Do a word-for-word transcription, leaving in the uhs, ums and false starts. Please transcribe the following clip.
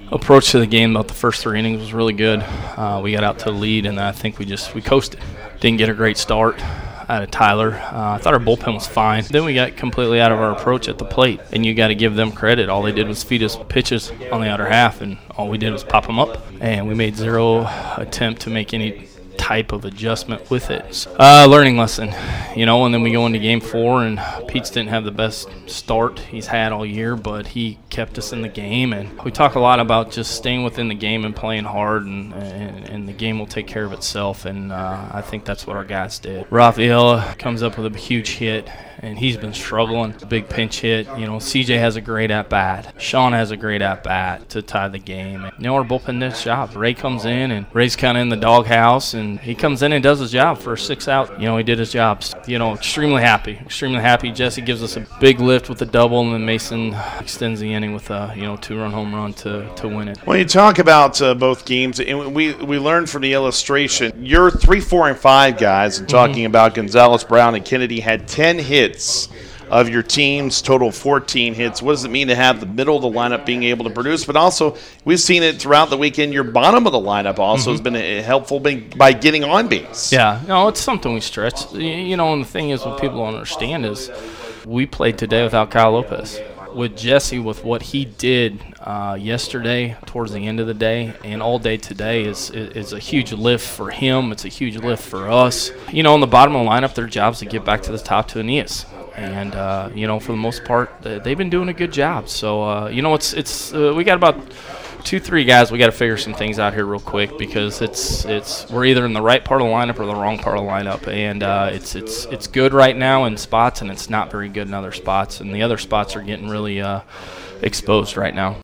approach to the game about the first three innings was really good. Uh, we got out to the lead, and I think we just we coasted. Didn't get a great start out of Tyler. Uh, I thought our bullpen was fine. Then we got completely out of our approach at the plate, and you got to give them credit. All they did was feed us pitches on the outer half, and all we did was pop them up. And we made zero attempt to make any type of adjustment with it. Uh, learning lesson, you know, and then we go into game four, and Pete's didn't have the best start he's had all year, but he kept us in the game, and we talk a lot about just staying within the game and playing hard, and, and, and the game will take care of itself, and uh, I think that's what our guys did. Rafael comes up with a huge hit, and he's been struggling. Big pinch hit. You know, C J has a great at-bat. Sean has a great at-bat to tie the game. And, you know, our bullpen did its job. Ray comes in, and Ray's kind of in the doghouse, and he comes in and does his job for six out. You know, he did his job. You know, extremely happy. Extremely happy. Jesse gives us a big lift with a double, and then Mason extends the inning with a, you know, two-run home run to, to win it. When you talk about uh, both games, and we, we learned from the illustration, your three, four, and five guys, and talking mm-hmm. about Gonzalez, Brown, and Kennedy, had ten hits of your team's total fourteen hits. What does it mean to have the middle of the lineup being able to produce? But also, we've seen it throughout the weekend. Your bottom of the lineup also mm-hmm. has been helpful by getting on base. Yeah, no, it's something we stretch. You know, and the thing is, what people don't understand is we played today without Kyle Lopez. With Jesse, with what he did uh, yesterday towards the end of the day and all day today is, is is a huge lift for him. It's a huge lift for us. You know, on the bottom of the lineup, their job is to get back to the top to Aeneas. And, uh, you know, for the most part, they've been doing a good job. So, uh, you know, it's it's uh, we got about two, three guys. We got to figure some things out here real quick because it's it's we're either in the right part of the lineup or the wrong part of the lineup. And uh, it's it's it's good right now in spots, and it's not very good in other spots. And the other spots are getting really uh, exposed right now.